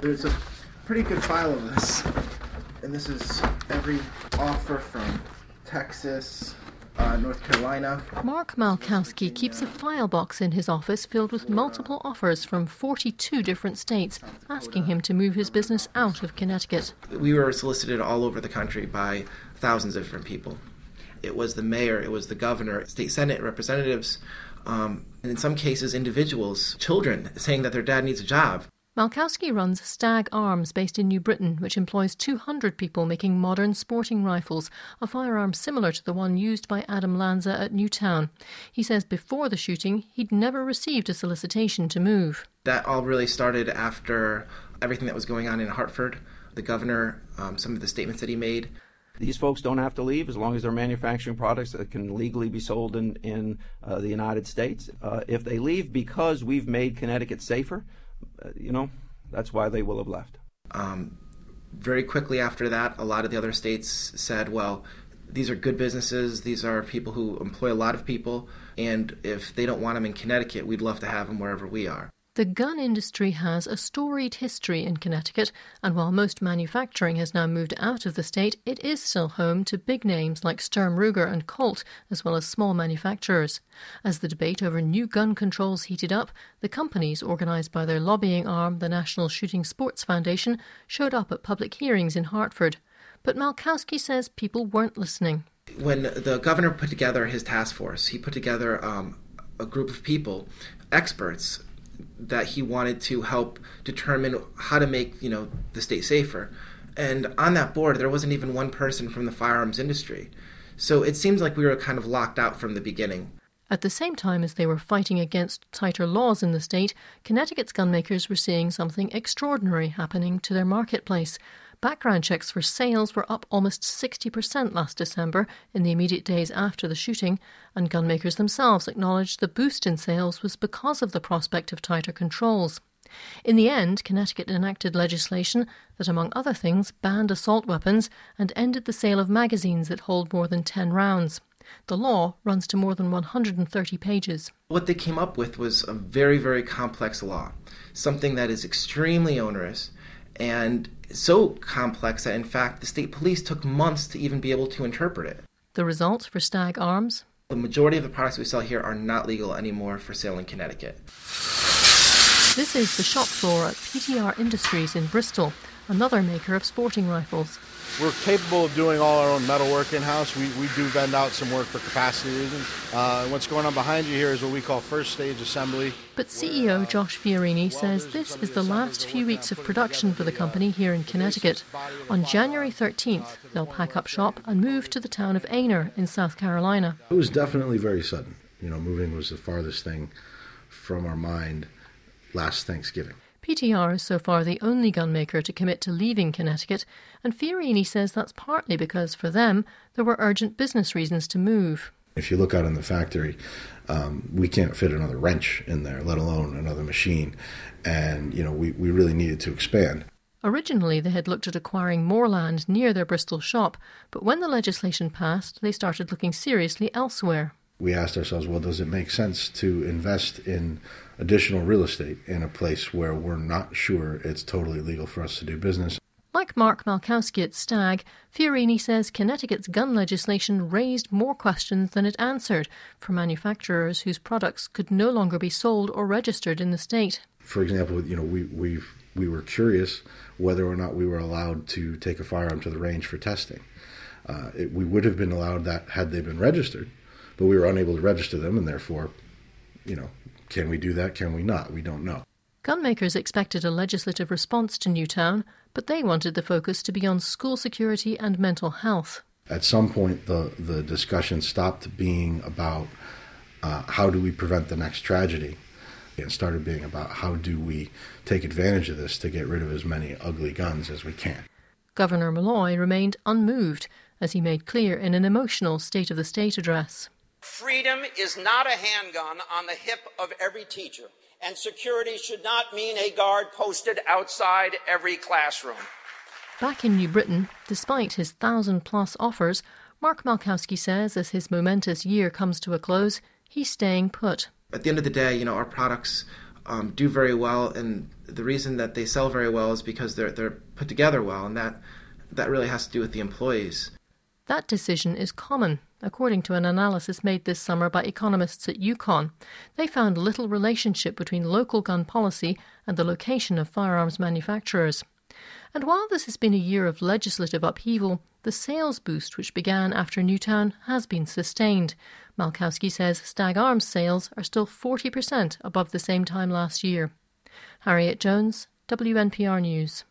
There's a pretty good file of this, and this is every offer from Texas, North Carolina. Mark Malkowski keeps a file box in his office filled with multiple offers from 42 different states, asking him to move his business out of Connecticut. We were solicited all over the country by thousands of different people. It was the mayor, it was the governor, state senate representatives, and in some cases individuals, children, saying that their dad needs a job. Malkowski runs Stag Arms, based in New Britain, which employs 200 people making modern sporting rifles, a firearm similar to the one used by Adam Lanza at Newtown. He says before the shooting, he'd never received a solicitation to move. That all really started after everything that was going on in Hartford. The governor, some of the statements that he made. These folks don't have to leave as long as they're manufacturing products that can legally be sold in the United States. If they leave because we've made Connecticut safer, that's why they will have left. Very quickly after that, a lot of the other states said, well, these are good businesses, these are people who employ a lot of people, and if they don't want them in Connecticut, we'd love to have them wherever we are. The gun industry has a storied history in Connecticut, and while most manufacturing has now moved out of the state, it is still home to big names like Sturm Ruger and Colt, as well as small manufacturers. As the debate over new gun controls heated up, the companies, organised by their lobbying arm, the National Shooting Sports Foundation, showed up at public hearings in Hartford. But Malkowski says people weren't listening. When the governor put together his task force, he put together a group of people, experts, that he wanted to help determine how to make, the state safer. And on that board, there wasn't even one person from the firearms industry. So it seems like we were kind of locked out from the beginning. At the same time as they were fighting against tighter laws in the state, Connecticut's gunmakers were seeing something extraordinary happening to their marketplace. Background checks for sales were up almost 60% last December in the immediate days after the shooting, and gunmakers themselves acknowledged the boost in sales was because of the prospect of tighter controls. In the end, Connecticut enacted legislation that, among other things, banned assault weapons and ended the sale of magazines that hold more than 10 rounds. The law runs to more than 130 pages. What they came up with was a very, very complex law, something that is extremely onerous, and so complex that, in fact, the state police took months to even be able to interpret it. The result for Stag Arms? The majority of the products we sell here are not legal anymore for sale in Connecticut. This is the shop floor at PTR Industries in Bristol, another maker of sporting rifles. We're capable of doing all our own metal work in-house. We do vend out some work for capacity reasons. What's going on behind you here is what we call first stage assembly. But CEO Josh Fiorini says this is the last few weeks of production for the company here in Connecticut. On January 13th, they'll pack up shop and move to the town of Ayner in South Carolina. It was definitely very sudden. Moving was the farthest thing from our mind last Thanksgiving. PTR is so far the only gunmaker to commit to leaving Connecticut, and Fiorini says that's partly because, for them, there were urgent business reasons to move. If you look out in the factory, we can't fit another wrench in there, let alone another machine, and we really needed to expand. Originally, they had looked at acquiring more land near their Bristol shop, but when the legislation passed, they started looking seriously elsewhere. We asked ourselves, well, does it make sense to invest in additional real estate in a place where we're not sure it's totally legal for us to do business? Like Mark Malkowski at Stag, Fiorini says Connecticut's gun legislation raised more questions than it answered for manufacturers whose products could no longer be sold or registered in the state. For example, we were curious whether or not we were allowed to take a firearm to the range for testing. We would have been allowed that had they been registered, but we were unable to register them, and therefore, can we do that? Can we not? We don't know. Gunmakers expected a legislative response to Newtown, but they wanted the focus to be on school security and mental health. At some point, the discussion stopped being about how do we prevent the next tragedy, and started being about how do we take advantage of this to get rid of as many ugly guns as we can. Governor Malloy remained unmoved, as he made clear in an emotional State of the State address. Freedom is not a handgun on the hip of every teacher, and security should not mean a guard posted outside every classroom. Back in New Britain, despite his 1,000-plus offers, Mark Malkowski says as his momentous year comes to a close, he's staying put. At the end of the day, our products do very well, and the reason that they sell very well is because they're put together well, and that really has to do with the employees. That decision is common, according to an analysis made this summer by economists at UConn. They found little relationship between local gun policy and the location of firearms manufacturers. And while this has been a year of legislative upheaval, the sales boost which began after Newtown has been sustained. Malkowski says Stag Arms sales are still 40% above the same time last year. Harriet Jones, WNPR News.